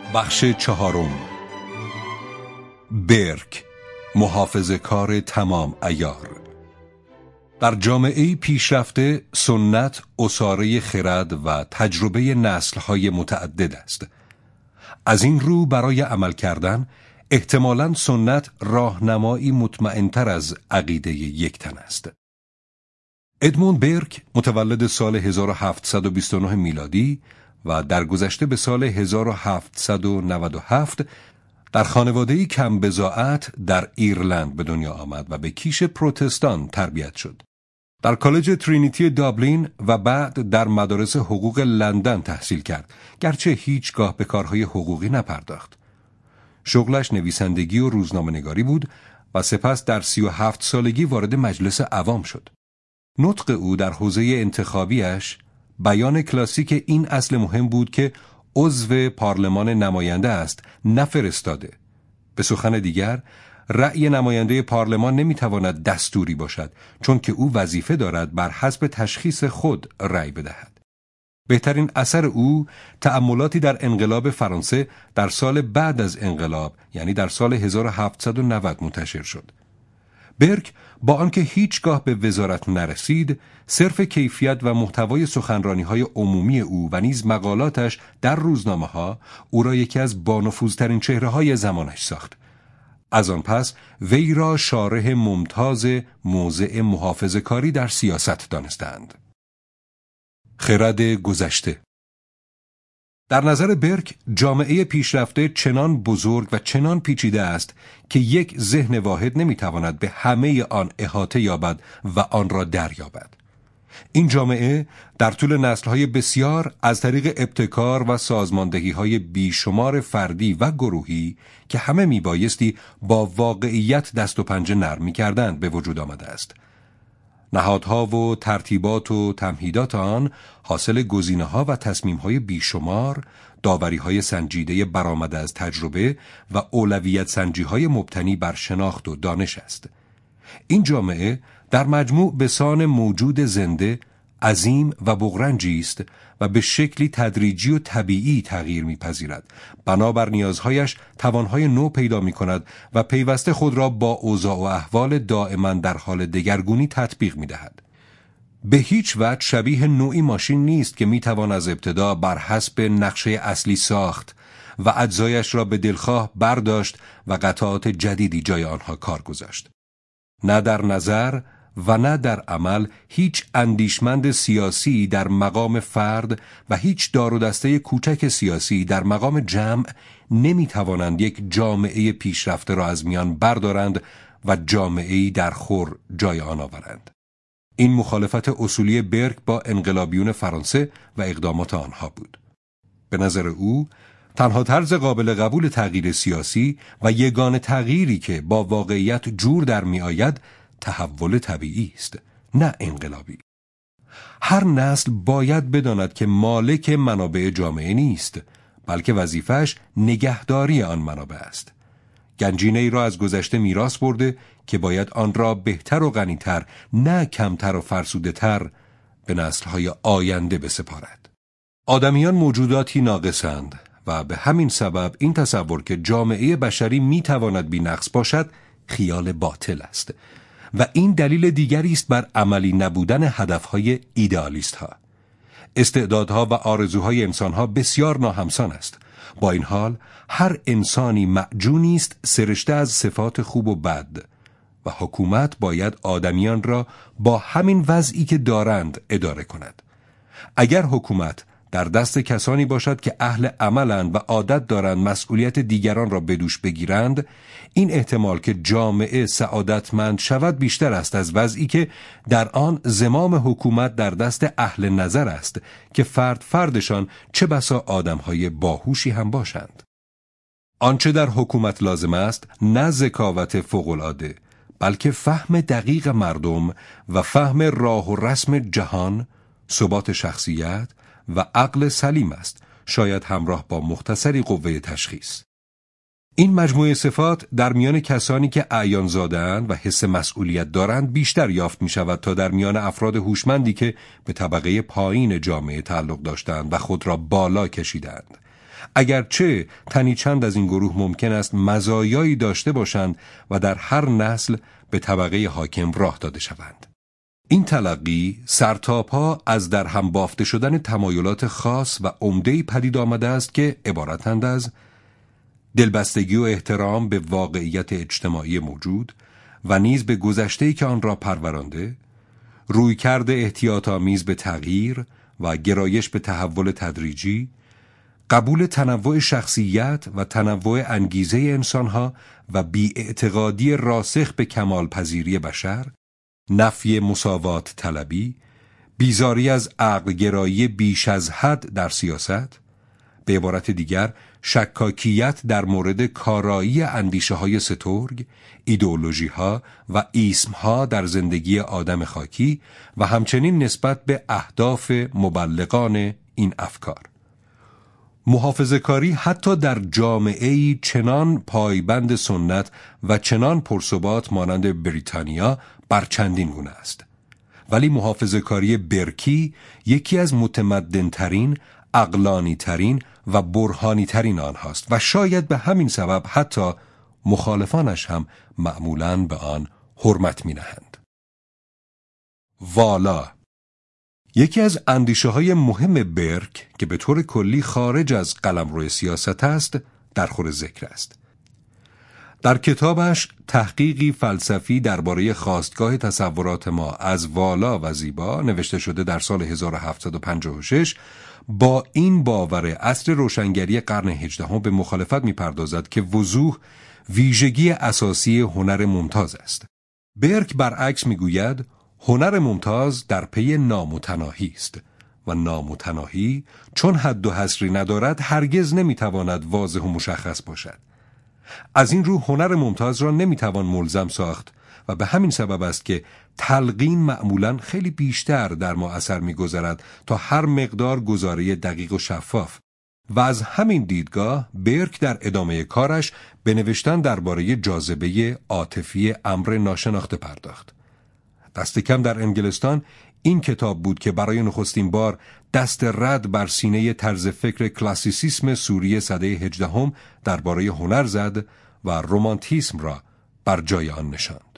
بخش چهارم. برک، محافظه‌کار تمام عیار. در جامعه پیشرفته سنت اساره خرد و تجربه نسل‌های متعدد است. از این رو برای عمل کردن احتمالاً سنت راهنمایی مطمئن‌تر از عقیده یک تن است. ادموند برک متولد سال 1729 میلادی و درگذشته به سال 1797 در خانواده‌ای کم بضاعت در ایرلند به دنیا آمد و به کیش پروتستان تربیت شد. در کالج ترینیتی دابلین و بعد در مدارس حقوق لندن تحصیل کرد، گرچه هیچگاه به کارهای حقوقی نپرداخت. شغلش نویسندگی و روزنامه‌نگاری بود و سپس در 37 سالگی وارد مجلس عوام شد. نطق او در حوزه انتخابیش بیان کلاسیک این اصل مهم بود که عضو پارلمان نماینده است، نه فرستاده. به سخن دیگر، رأی نماینده پارلمان نمیتواند دستوری باشد، چون که او وظیفه دارد بر حسب تشخیص خود رأی بدهد. بهترین اثر او تأملاتی در انقلاب فرانسه در سال بعد از انقلاب، یعنی در سال 1790 منتشر شد. برک با آنکه هیچگاه به وزارت نرسید، صرف کیفیت و محتوای سخنرانی‌های عمومی او و نیز مقالاتش در روزنامه‌ها او را یکی از بانفوذترین چهره‌های زمانش ساخت. از آن پس وی را شارح ممتاز موضع محافظه‌کاری در سیاست دانستند. خرد گذشته. در نظر برک، جامعه پیشرفته چنان بزرگ و چنان پیچیده است که یک ذهن واحد نمیتواند به همه آن احاطه یابد و آن را دریابد. این جامعه در طول نسل‌های بسیار از طریق ابتکار و سازماندهی‌های بیشمار فردی و گروهی که همه میبایستی با واقعیت دست و پنجه نرم می‌کردند به وجود آمده است. نهادها و ترتیبات و تمهیدات آن حاصل گزینه‌ها و تصمیم‌های بیشمار، داوری‌های سنجیده برآمده از تجربه و اولویت سنجی‌های مبتنی بر شناخت و دانش است. این جامعه در مجموع به سان موجود زنده، عظیم و بغرنجی است و به شکلی تدریجی و طبیعی تغییر می‌پذیرد. بنابر نیازهایش توانهای نو پیدا می‌کند و پیوسته خود را با اوضاع و احوال دائما در حال دگرگونی تطبیق می‌دهد. به هیچ وجه شبیه نوعی ماشین نیست که می‌توان از ابتدا بر حسب نقشه اصلی ساخت و اجزایش را به دلخواه برداشت و قطعات جدیدی جای آنها کار گذاشت. نه در نظر و نه در عمل هیچ اندیشمند سیاسی در مقام فرد و هیچ دار و دسته کوچک سیاسی در مقام جمع نمیتوانند یک جامعه پیشرفته را از میان بردارند و جامعه‌ای در خور جای آن آورند. این مخالفت اصولی برک با انقلابیون فرانسه و اقدامات آنها بود. به نظر او تنها طرز قابل قبول تغییر سیاسی و یگانه تغییری که با واقعیت جور در می آید تحول طبیعی است، نه انقلابی. هر نسل باید بداند که مالک منابع جامعه نیست، بلکه وظیفه‌اش نگهداری آن منابع است. گنجینه‌ای را از گذشته میراث برده که باید آن را بهتر و غنی‌تر، نه کمتر و فرسوده‌تر به نسل‌های آینده بسپارد. آدمیان موجوداتی ناقصند و به همین سبب این تصور که جامعه بشری میتواند بی‌نقص باشد خیال باطل است و این دلیل دیگری است بر عملی نبودن هدفهای ایدئالیست ها. استعدادها و آرزوهای انسانها بسیار ناهمسان است. با این حال هر انسانی معجونی است سرشته از صفات خوب و بد و حکومت باید آدمیان را با همین وضعی که دارند اداره کند. اگر حکومت در دست کسانی باشد که اهل عملند و عادت دارند مسئولیت دیگران را به دوش بگیرند، این احتمال که جامعه سعادتمند شود بیشتر است از وضعی که در آن زمام حکومت در دست اهل نظر است که فردشان چه بسا آدمهای باهوشی هم باشند. آنچه در حکومت لازم است نه ذکاوت فوق‌العاده، بلکه فهم دقیق مردم و فهم راه و رسم جهان، ثبات شخصیت و عقل سلیم است، شاید همراه با مختصری قوه تشخیص. این مجموعه صفات در میان کسانی که اعیان زاده‌اند و حس مسئولیت دارند بیشتر یافت می شود تا در میان افراد هوشمندی که به طبقه پایین جامعه تعلق داشتند و خود را بالا کشیدند. اگرچه تنی چند از این گروه ممکن است مزایایی داشته باشند و در هر نسل به طبقه حاکم راه داده شوند. این تلقی سرتاپا از در هم بافته شدن تمایلات خاص و عمده‌ای پدید آمده است که عبارتند از دلبستگی و احترام به واقعیت اجتماعی موجود و نیز به گذشته‌ای که آن را پرورانده، رویکرد احتیاط‌آمیز به تغییر و گرایش به تحول تدریجی، قبول تنوع شخصیت و تنوع انگیزه انسانها و بی‌اعتقادی راسخ به کمال پذیری بشر، نفی مساوات طلبی، بیزاری از عقل‌گرایی بیش از حد در سیاست، به عبارت دیگر شکاکیت در مورد کارایی اندیشه‌های سترگ، ایدئولوژی‌ها و ایسم‌ها در زندگی آدم خاکی و همچنین نسبت به اهداف مبلغان این افکار. محافظه‌کاری حتی در جامعه‌ای چنان پایبند سنت و چنان پرثبات مانند بریتانیا بر چندین گونه است. ولی محافظه‌کاری برکی یکی از متمدن‌ترین، عقلانی‌ترین و برهانی‌ترین آنهاست و شاید به همین سبب حتی مخالفانش هم معمولاً به آن حرمت می‌نهند. والا یکی از اندیشه‌های مهم برک که به طور کلی خارج از قلمرو سیاست است، در خور ذکر است. در کتابش تحقیقی فلسفی درباره خاستگاه تصورات ما از والا و زیبا نوشته شده در سال 1756 با این باور عصر روشنگری قرن 18 به مخالفت می‌پردازد که وضوح ویژگی اساسی هنر ممتاز است. برک برعکس می‌گوید هنر ممتاز در پی نامتناهی است و نامتناهی چون حد و حصری ندارد هرگز نمی‌تواند واضح و مشخص باشد. از این رو هنر ممتاز را نمی‌توان ملزم ساخت و به همین سبب است که تلقین معمولاً خیلی بیشتر در ما اثر می‌گذارد تا هر مقدار گزاره دقیق و شفاف. و از همین دیدگاه برک در ادامه کارش به نوشتن درباره جاذبه عاطفی امر ناشناخته پرداخت. دست کم در انگلستان این کتاب بود که برای نخستین بار دست رد بر سینه طرز فکر کلاسیسیسم سوری سده 18 درباره هنر زد و رمانتیسم را بر جای آن نشاند.